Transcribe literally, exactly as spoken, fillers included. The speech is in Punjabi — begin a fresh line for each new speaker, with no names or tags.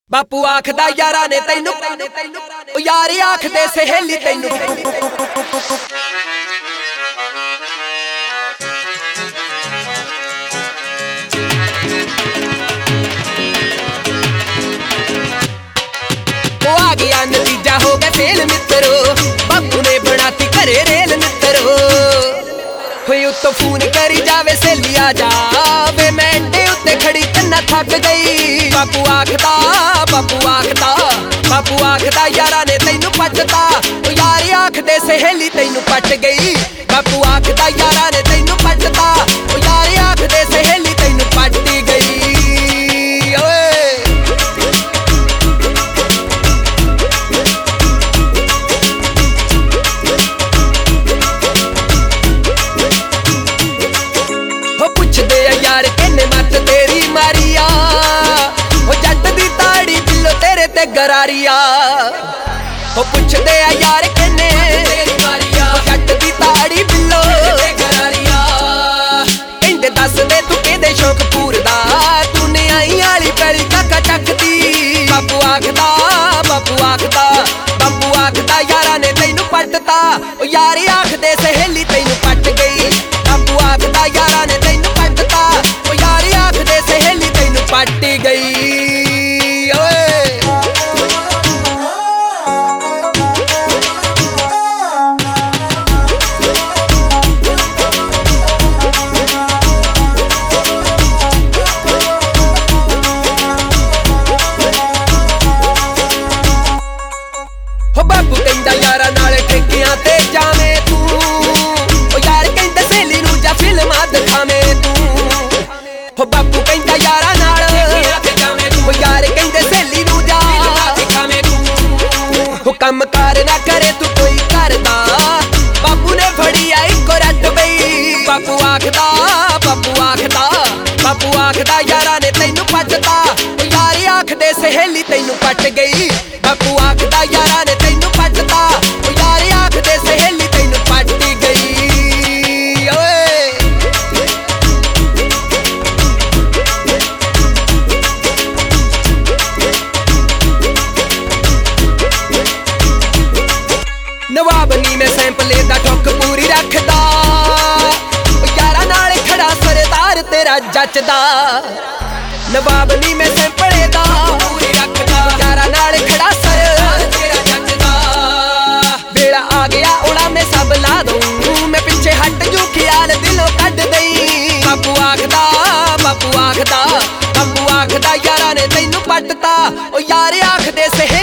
ਬਾਪੂ ਆਖਦਾ ਯਾਰਾਂ ਨੇ ਤੈਨੂੰ ਓ ਯਾਰ ਆਖਦੇ ਸਹੇਲੀ ਤੈਨੂੰ ਉਹ ਆ ਗਿਆ ਨਤੀਜਾ ਹੋ ਗਿਆ ਫੇਲ ਮਿੱਤਰੋ ਬਾਪੂ ਨੇ ਬਣਾਤੀ ਘਰੇ ਰੇਲ ਮਿੱਤਰੋ ਹੋਈ ਉੱਤੋਂ ਫੋਨ ਕਰੀ ਜਾਵੇ ਸਹੇਲੀ ਆ ਜਾਵੇ ਮੈਂ ਅੱਡੇ ਉੱਤੇ ਖੜੀ ਕੰਨਾ ਥੱਕ ਗਈ ਬਾਪੂ ਆਖਦਾ ਬਾਪੂ ਆਖਦਾ ਬਾਪੂ ਆਖਦਾ ਯਾਰਾਂ ਨੇ ਤੈਨੂੰ ਪੱਟਤਾ ਓ ਯਾਰ ਆਖਦੇ ਸਹੇਲੀ ਤੈਨੂੰ ਪੱਟ ਗਈ ਬਾਪੂ ਆਖਦਾ ਯਾਰਾਂ ਨੇ ਤੈਨੂੰ ਪੱਟਤਾ ਓ ਯਾਰ ਆਖਦੇ ਸਹੇਲੀ ਤੈਨੂੰ ਪੱਟੀ ਗਈ ਓਏ ਹੋ ਪੁੱਛਦੇ ਆ ਯਾਰ ਕਿੰਨੇ ਮੱਤ ਤੇਰੀ ਮਾਰੀ ਆ ਹੋ ਜੱਟ ਦੀ ਤਾੜੀ ਬਿੱਲੋ ਤੇਰੇ ਤੇ ਗਰਾਰੀਆ ਹੋ ਪੁੱਛਦੇ ਆ ਯਾਰ ਕਿੰਨੇ ਤੇਰੀ ਮਾਰੀ ਆ ਜੱਟ ਦੀ ਤਾੜੀ ਬਿੱਲੋ ਤੇ ਗਰਾਰੀਆ ਕਹਿੰਦੇ ਦੱਸ ਦੇ ਤੂੰ ਕਿਹਦੇ ਸ਼ੌਕ ਪੂਰਦਾ ਤੂੰ ਨਿਆਈ ਵਾਲੀ ਪੈਲੀ ਕਾਕਾ ਚੱਕਦੀ ਬਾਪੂ ਆਖਦਾ ਬਾਪੂ ਆਖਦਾ ਬਾਪੂ ਆਖਦਾ ਯਾਰਾਂ ਨੇ ਤੈਨੂੰ ਪੱਟਤਾ ਓ ਯਾਰ ਆਖਦੇ ਸਹੇਲੀ ਤੈਨੂੰ ਪੱਟ ਗਈ ਬਾਪੂ ਆਖਦਾ ਯਾਰਾਂ ਨੇ ਤੈਨੂੰ ਪੱਟਤਾ ਓ ਯਾਰ ਆਖਦੇ ਸਹੇਲੀ ਤੈਨੂੰ ਪੱਟੀ ਗਈ ਓਏ ਹੋ ਬਾਪੂ ਕਹਿੰਦਾ ਯਾਰਾਂ ਨਾਲ ਠੇਕਿਆਂ ਤੇ ਜਾਵੇਂ ਤੂੰ ਓ ਯਾਰ ਕਹਿੰਦਾ ਸਹੇਲੀ ਨੂੰ ਜਾ ਫਿਲਮਾਂ ਦਿਖਾਵੇਂ ਤੂੰ ਹੋ ਬਾਪੂ ਕਹਿੰਦਾ ਯਾਰਾਂ ਨਾਲ ਠੇਕਿਆਂ ਤੇ ਜਾਵੇਂ ਤੂੰ ਓ ਯਾਰ ਕਹਿੰਦੇ ਸਹੇਲੀ ਨੂੰ ਜਾ ਫਿਲਮਾਂ ਦਿਖਾਵੇਂ ਤੂੰ ਹੋ ਕੰਮ ਕਾਰ ਨਾ ਕਰੇ ਤੂੰ ਕੋਈ ਕਰਦਾ ਬਾਪੂ ਨੇ ਫੜੀ ਆ ਇੱਕੋ ਰੱਟ ਬਈ ਬਾਪੂ ਆਖਦਾ ਬਾਪੂ ਆਖਦਾ ਬਾਪੂ ਆਖਦਾ ਯਾਰਾਂ ਨੇ ਤੈਨੂੰ ਪੱਟਤਾ ਓ ਯਾਰ ਆਖਦੇ ਸਹੇਲੀ ਤੈਨੂੰ ਪੱਟ ਗਈ ਬਾਪੂ ਆਖਦਾ ਯਾਰਾਂ ਨੇ ਤੈਨੂੰ ਪੱਟਤਾ ਓ ਯਾਰ ਆਖਦੇ ਸਹੇਲੀ ਤੈਨੂੰ ਪੱਟੀ ਗਈ ਓਏ ਨਵਾਬ ਨੀ ਮੈਂ ਸੈਂਪਲੇ ਦਾ ਠੁੱਕ ਪੂਰੀ ਰੱਖਦਾ ਓ ਯਾਰਾਂ ਨਾਲ ਖੜਾ ਸਰਦਾਰ ਤੇਰਾ ਜੱਚਦਾ ਨਵਾਬ ਨੀ ਮੈਂ ਸੈਂਪਲੇ ਦਾ ਪੂਰੀ ਰੱਖਦਾ ਯਾਰਾਂ ਨਾਲ ਖੜਾ ਸਰਦਾਰ ਤੇਰਾ ਜੱਚਦਾ ਵੇਲਾ ਆ ਗਿਆ ਉੜਾ ਮੈਂ ਸਭ ਲਾ ਦੂੰ ਮੈਂ ਪਿੱਛੇ ਹਟ ਜੂ ਖਿਆਲ ਦਿਲੋਂ ਕੱਢ ਦਈ ਬਾਪੂ ਆਖਦਾ ਬਾਪੂ ਆਖਦਾ ਬਾਪੂ ਆਖਦਾ ਯਾਰਾਂ ਨੇ ਤੈਨੂੰ ਪੱਟਤਾ ਓ ਯਾਰ ਆਖਦੇ ਸਹੇ